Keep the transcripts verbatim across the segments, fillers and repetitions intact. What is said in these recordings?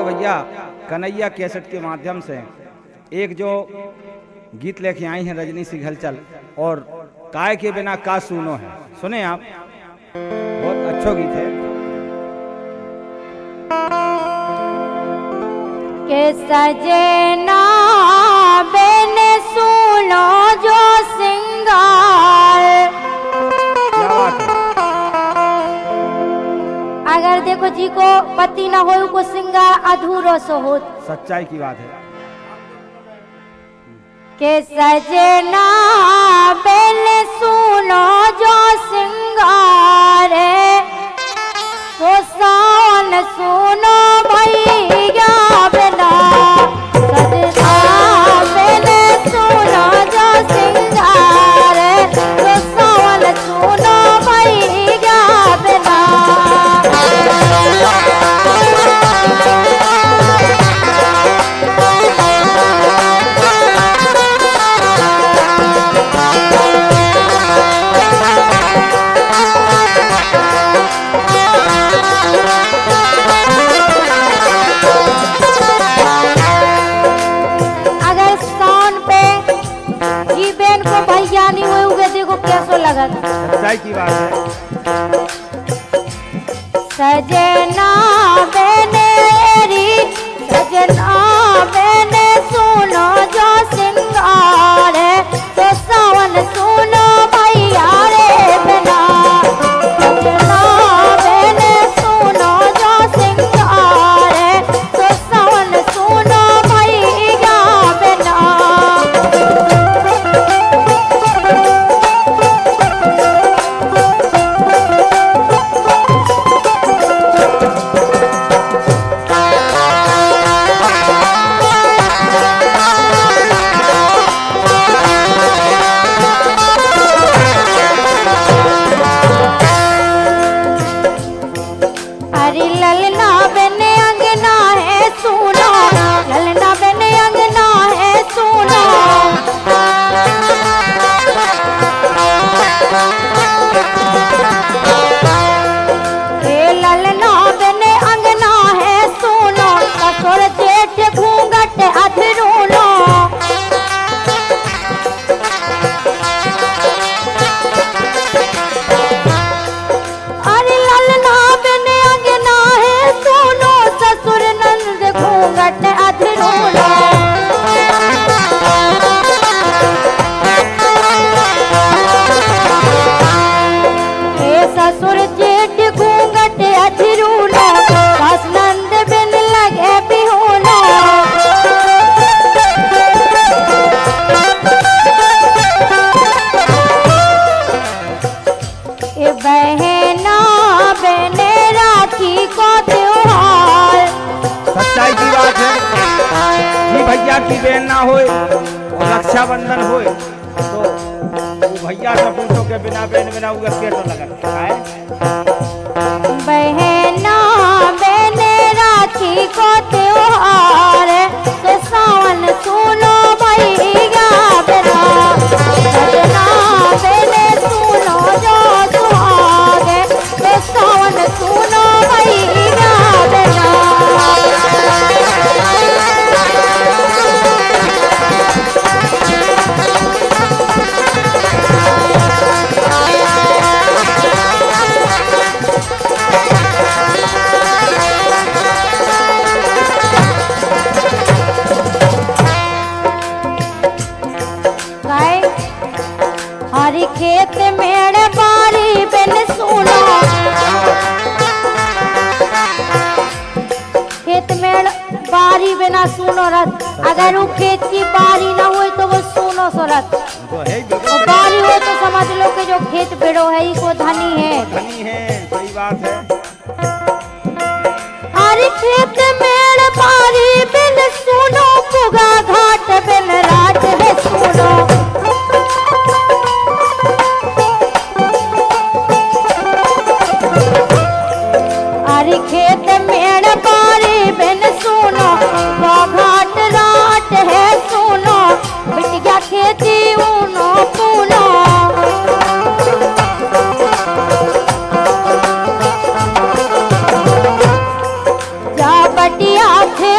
भैया कन्हैया कैसेट के माध्यम से एक जो गीत लेके आई हैं रजनी सिंघलचल, और काय के बिना का सुनो है, सुने आप, बहुत अच्छा गीत है। के सजना बेने सुनो जो सिंगार। क्या बात है? अगर देखो जी को पति ना हो को सिंगार अधूरो सो हो। सच्चाई की बात है। के सजना बेने सुनो जो सिंगार, तो सावन सुनो भैया बिना। सजना बेने सुनो जो सिंगार, तो सावन सुनो भैया बिना। नहीं हुए उगे देखो कैसो लगा। सच्चाई की बात है। सजना बेनेरी सजना बेने सुनो जो सिंगार, तो सावन सुनो भैया रे बिना। सजना बेने सुनो जो सिंगार, तो सावन सुनो भैया बिना। सच्चाई की बात है जी। भैया की बहन ना होए और रक्षाबंधन होए तो वो भैया से पूछो के बिना बहन बिना उगे केटो लगता है। बहना बहने राखी को त्योहार, तो सावन सुनो भैया बिना। सजना बहने सुनो जो सुहाग, तो सावन सुनो भैया बिना। हरी खेत मेड़ बारी बिन सुनो, खेत मेड़ बारी बिना सुनो रथ। अगर वो खेत की बारी ना हुई तो वो सुनो सो रथ, और बारी हो तो समझ लो कि जो खेत बेड़ो है ही को धनी है। धनी है, सही बात है। हरी खेत मेड़ बारी बिन सुनो, पुगा घाट बिन रात है सुनो। खेत मेड़ बारी बिन सुनो, वो घाट राट है सुनो। बिट गया खेती ऊनो पूनो, जा बटिया थे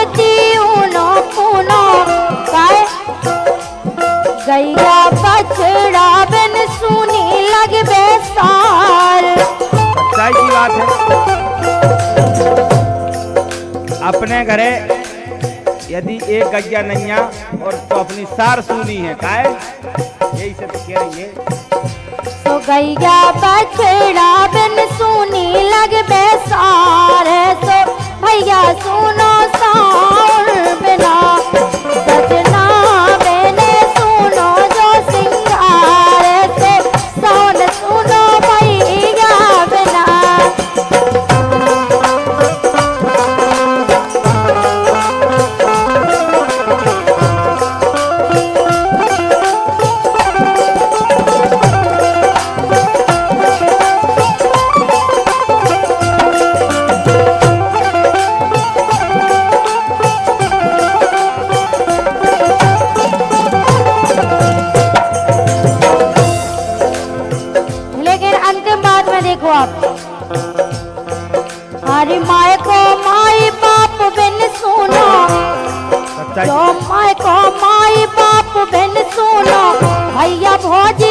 अपने घरे यदि एक गैया नैया और तो अपनी सार सूनी है काहे यही से तो कह रही है। तो गैया बछड़ा बिन सुनी लग बेसारे तो भैया सुनो साउर बिना सजना मैंने सुनो जो सिंगार तो साउन सुनो भैया बिना। हरी माए को माई बाप बिन सुनो जो माए को माई बाप बिन सुनो भैया भौजी